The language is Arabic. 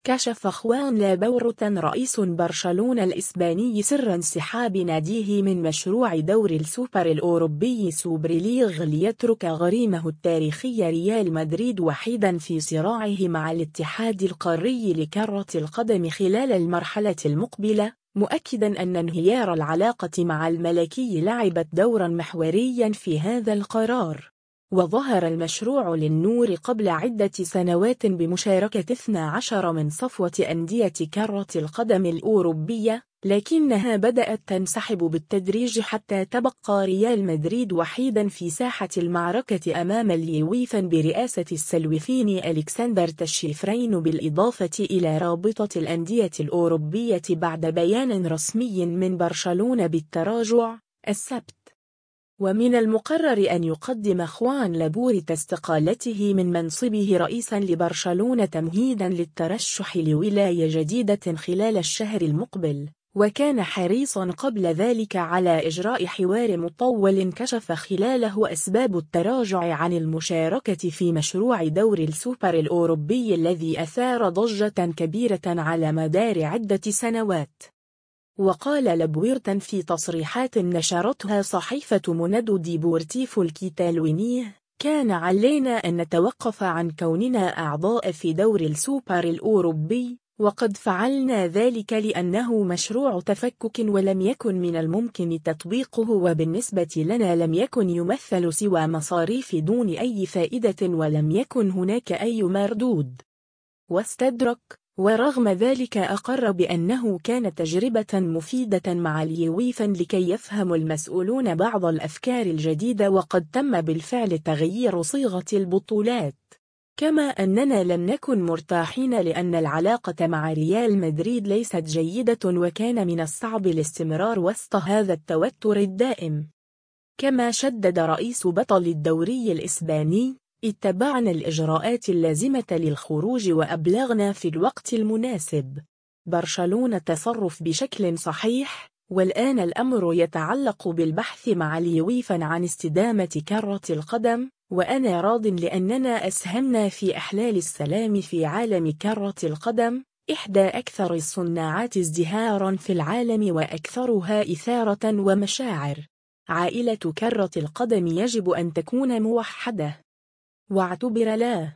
كشف خوان لابورتا رئيس برشلونة الإسباني سر انسحاب ناديه من مشروع دوري السوبر الأوروبي سوبر ليغ ليترك غريمه التاريخي ريال مدريد وحيدا في صراعه مع الاتحاد القاري لكرة القدم خلال المرحلة المقبلة، مؤكدا أن انهيار العلاقة مع الملكي لعبت دورا محوريا في هذا القرار. وظهر المشروع للنور قبل عدة سنوات بمشاركة 12 من صفوة أندية كرة القدم الأوروبية، لكنها بدأت تنسحب بالتدريج حتى تبقى ريال مدريد وحيدا في ساحة المعركة أمام اليويفا برئاسة السلوفين ألكسندر تشيفرين، بالإضافة إلى رابطة الأندية الأوروبية بعد بيان رسمي من برشلونة بالتراجع السبت. ومن المقرر أن يقدم خوان لابورتا استقالته من منصبه رئيسا لبرشلونة تمهيدا للترشح لولاية جديدة خلال الشهر المقبل، وكان حريصا قبل ذلك على إجراء حوار مطول كشف خلاله أسباب التراجع عن المشاركة في مشروع دوري السوبر الأوروبي الذي أثار ضجة كبيرة على مدار عدة سنوات. وقال لابورتا في تصريحات نشرتها صحيفة موندو ديبورتيفو الكتالوني: كان علينا أن نتوقف عن كوننا أعضاء في دوري السوبر الأوروبي، وقد فعلنا ذلك لأنه مشروع تفكك ولم يكن من الممكن تطبيقه، وبالنسبة لنا لم يكن يمثل سوى مصاريف دون أي فائدة ولم يكن هناك أي مردود. واستدرك: ورغم ذلك أقر بأنه كان تجربة مفيدة مع اليويفا لكي يفهم المسؤولون بعض الأفكار الجديدة، وقد تم بالفعل تغيير صيغة البطولات، كما أننا لم نكن مرتاحين لأن العلاقة مع ريال مدريد ليست جيدة وكان من الصعب الاستمرار وسط هذا التوتر الدائم. كما شدد رئيس بطل الدوري الإسباني: اتبعنا الإجراءات اللازمة للخروج وأبلغنا في الوقت المناسب. برشلونة تصرف بشكل صحيح، والآن الأمر يتعلق بالبحث مع اليويفا عن استدامة كرة القدم، وأنا راض لأننا أسهمنا في إحلال السلام في عالم كرة القدم، إحدى أكثر الصناعات ازدهارا في العالم وأكثرها إثارة ومشاعر. عائلة كرة القدم يجب أن تكون موحدة. واعتبر لا